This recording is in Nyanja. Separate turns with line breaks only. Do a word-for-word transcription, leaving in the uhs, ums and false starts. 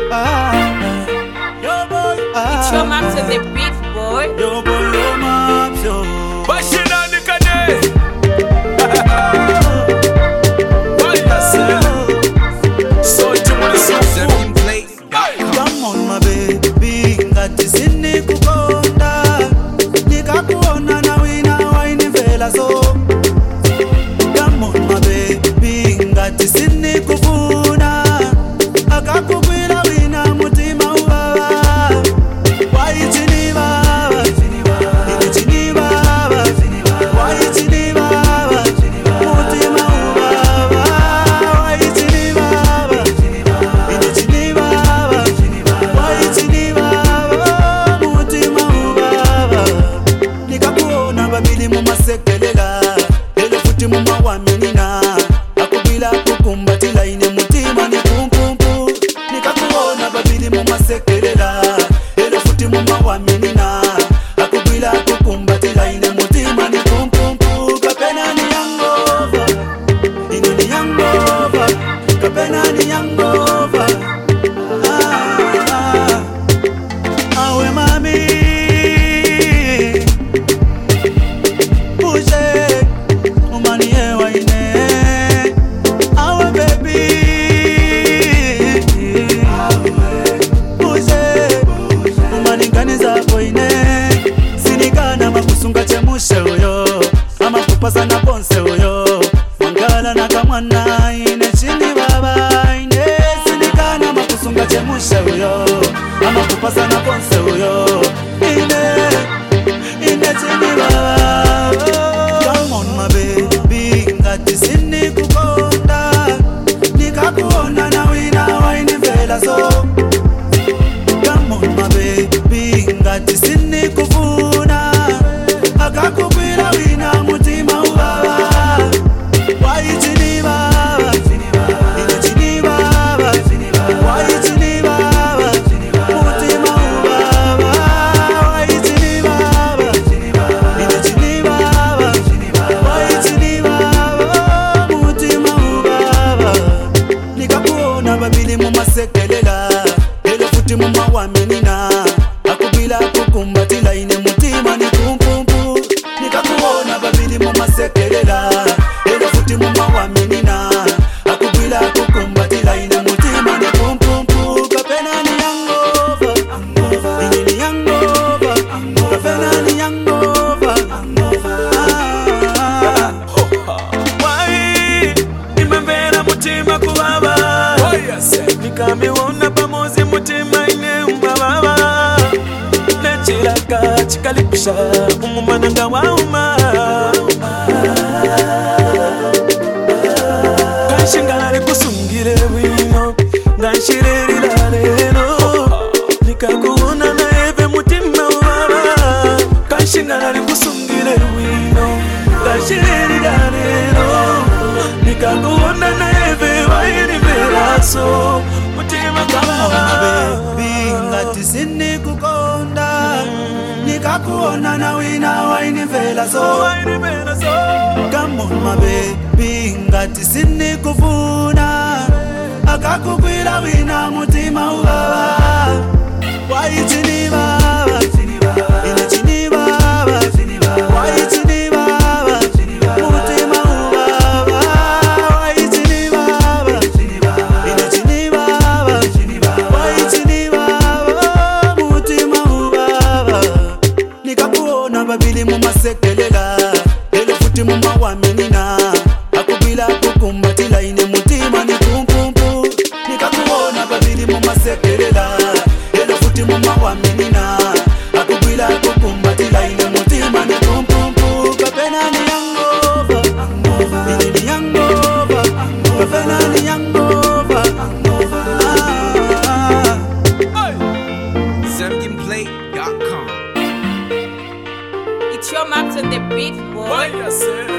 Yo boy,
It's your mom to the beat, boy.
yo boy, yo maps, yo.
Bashina nikane. So jumuli
Zergin Play.
Come on my baby, ngati sini kukonda, nikakuona na wina waini vela so. Come on my baby, ngati sini kufuna, akakukwila wina mutima ubaba. Why chini baba, ile chini baba, why chini baba, mutima ubaba. Why chini baba, ile chini baba, why chini baba, mutima ubaba. Nikakuona babili mumasekelela, lelo futi mumawaminina, akubila kukumbatila ine mutima ni kumkumpu. Nikakuona babili mumasekelela, lelo futi mumawaminina, akubila kukumbatila ine mutima ni kumkumpu. Kapena ni yangova, ine ni yangova, kapena ni yangova. Ah, ah, awe mami, Pushe, umanie waine. Awe baby, Pushe, umaniganiza koine. Sinikana makusunga chemushe uyo, ama kupasa na ponse uyo. Mangala na kamwana ine chini baba ine. Sinikana makusunga chemushe uyo, ama kupasa na ponse uyo. Ine, ine chini baba. Come on my baby, ngati sini kukonda, nikakuona na wina waini vela so. Come on my baby, ngati sini kufuna, akakukwila wina mutima ubaba. Why chini baba, ile chini baba, why chini baba, mutima ubaba. Why chini baba, ile chini baba, why chini baba, mutima ubaba. Nikakuona babili mumasekelela, lelo futi mumawaminina, akubila kukumbatila ine mutima ni kumkumpu. Nikakuona babili mumasekelela, lelo futi mumawaminina, akubila kukumbatila ine mutima ni kumkumpu. Kapena ni yangova, ine ni yangova, kapena ni yangova. Ah,
Wai nimembera mutima kubaba. Nikamiwona pamozi mutima ine umbababa. Nechiraka chikalipisha umumananga wauma. Kanshingale kusungile wino, nganshirira lero. Nikakuona na eve mutima ubaba. Kanshingale kusungile wino, nganshirira lero. Nikakuona na eve waini velaso, mutima kababa.
baby, ngati sini kukonda, nikakuona na wina waini vela so.
Waini velaso.
Come on my baby, ngati sini kufuna, akakukwila wina mutima ubaba. Why chini baba, ile chini baba, why chini baba, mutima ubaba. Why chini baba, ile chini baba, why chini baba, mutima ubaba. Nikakuona babili mumasekelela, lelo futi mumawaminina, akubila kukumbatila ine mutima ni kumkumpu. Nikakuona babili mumasekelela, lelo futi mumawaminina, akubila kukumbatila ine mutima ni kumkumpu. Kapena ni yangova, ine ni yangova, kapena ni yangova. Ah, ah.
Zergin Play dot com.
It's your mom to the beat, boy.
Why you say?